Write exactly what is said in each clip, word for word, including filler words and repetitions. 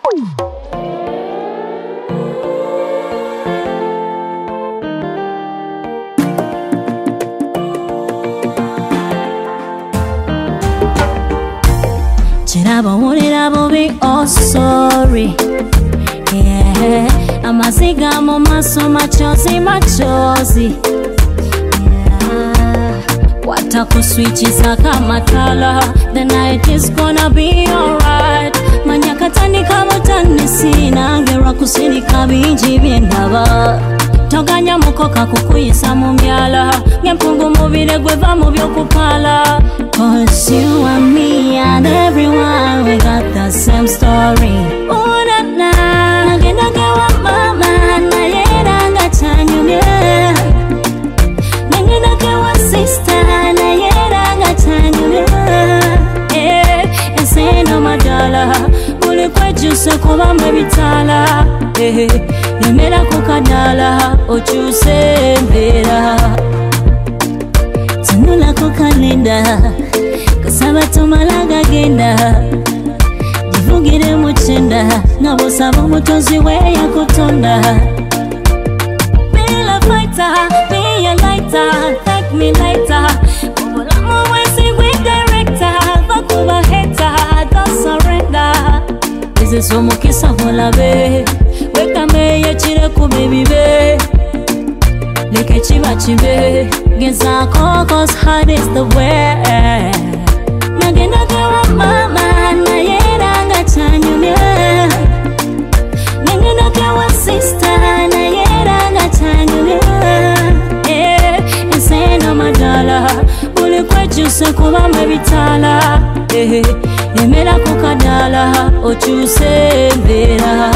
Chiraba wulira bubi, oh sorry. Yeah, amaziga mu maso machozi machozi. Yeah, watakuswichiza kama tala. The night is gonna be alright. Manyakatani kama tanisi nangera kusini kabinji byendaba. Toganya mukoka kukuyisa mu myala. Ngempungu mubire gweva mu byokupala. Cause you and me and everyone, we got the same story. Oh na na, nagenda gawa mama na yera ngachanyumye. Nagenda gawa sister na yera ngachanyumye. Eh, ese no madala, uli kwejuse kuba mbebitala. Eh, nemera kukadala, ochuse mbera. Tanula kukalinda, kasaba tumalaga genda. Jivugire muchenda, nabo saba mutozi we ya kutonda. Be a fighter, be a lighter, take me lighter. Kubula mwezi we director, vakuba hater, don't surrender. Izi somo kisa hula be, weka me ye chire kubibi be. Leke chiba chibe, geza cause hard is the way. Nagenda gawa mama na yera ngachanyumye. Nagenda gawa sister na yera ngachanyumye. Eh, ese no madala, uli kwejuse kuba mbebitala. Eh, nemera kukadala, ochuse mbera.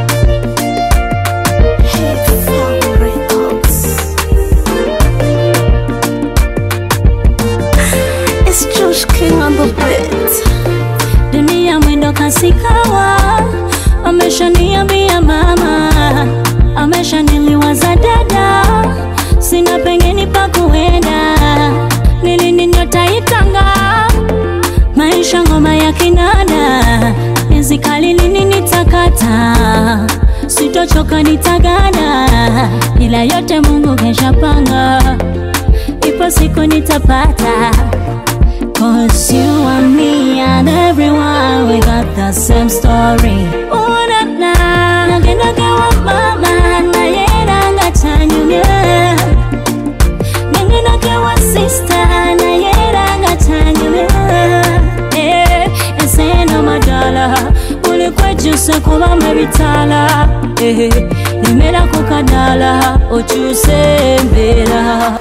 King on the beat. Dunia mwendo kasikawa, amesha niambia mama, amesha niliwaza dada, sina pengeni pa kuenda, nilini nyota itanga, maisha ngoma ya kinanda, nizikali lini nitakata, sitochoka nitagana, ila yote Mungu kesha panga, ipo siku nitapata. Cause you and me and everyone, we got the same story. Oh na na, nagenda gawa mama na yera ngachanyumye. Nagenda gawa sister na yera ngachanyumye. Eh, ese no madala, uli kwejuse kuba mbebitala. Eh, nemera kukadala, ochuse mbera.